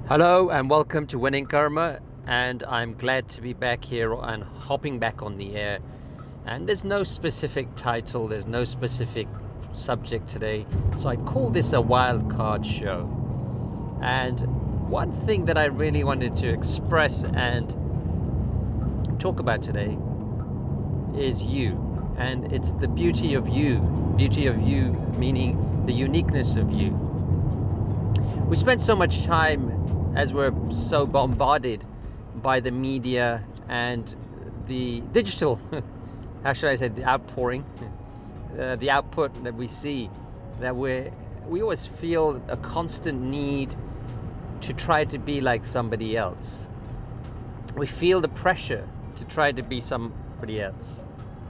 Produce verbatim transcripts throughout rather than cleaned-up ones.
Hello and welcome to Winning Karma, and I'm glad to be back here and hopping back on the air. And there's no specific title, there's no specific subject today, so I call this a wild card show. And one thing that I really wanted to express and talk about today is you, and it's the beauty of you. Beauty of you meaning the uniqueness of you. We spend so much time, as we're so bombarded by the media and the digital, how should I say, the outpouring, uh, the output that we see, that we we always feel a constant need to try to be like somebody else. We feel the pressure to try to be somebody else.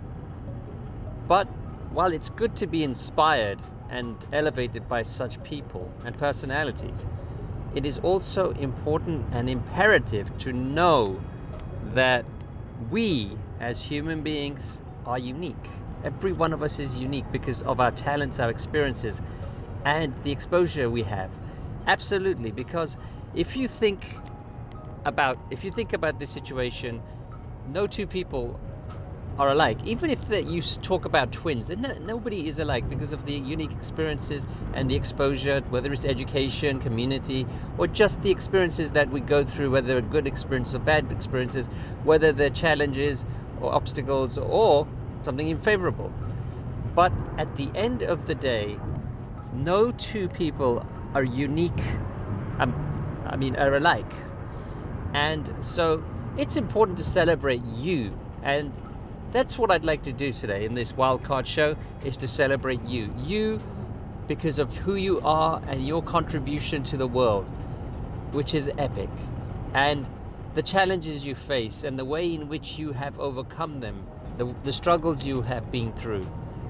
But while it's good to be inspired and elevated by such people and personalities, it is also important and imperative to know that we as human beings are unique. Every one of us is unique because of our talents, our experiences, and the exposure we have. Absolutely, because if you think about if you think about this situation, no two people are alike. Even if the, you talk about twins, then no, nobody is alike because of the unique experiences and the exposure, whether it's education, community, or just the experiences that we go through, whether they're good experiences or bad experiences, whether they're challenges or obstacles or something unfavorable. But at the end of the day, no two people are unique, um, I mean, are alike. And so it's important to celebrate you, and that's what I'd like to do today in this wildcard show, is to celebrate you. You because of who you are and your contribution to the world, which is epic. And the challenges you face and the way in which you have overcome them, the, the struggles you have been through.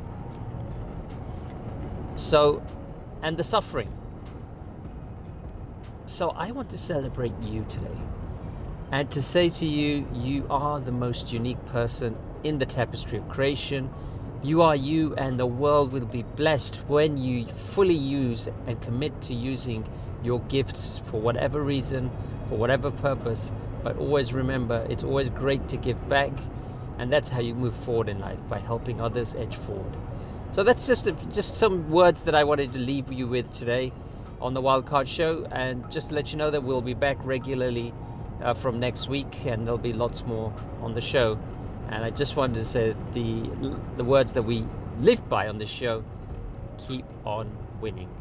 So, and the suffering. So I want to celebrate you today. And to say to you, you are the most unique person in the tapestry of creation. You are you, and the world will be blessed when you fully use and commit to using your gifts for whatever reason, for whatever purpose. But always remember, it's always great to give back, and that's how you move forward in life, by helping others edge forward. So that's just a, just some words that I wanted to leave you with today on the Wildcard Show, and just to let you know that we'll be back regularly uh, from next week, and there'll be lots more on the show. And I just wanted to say the the words that we live by on this show: keep on winning.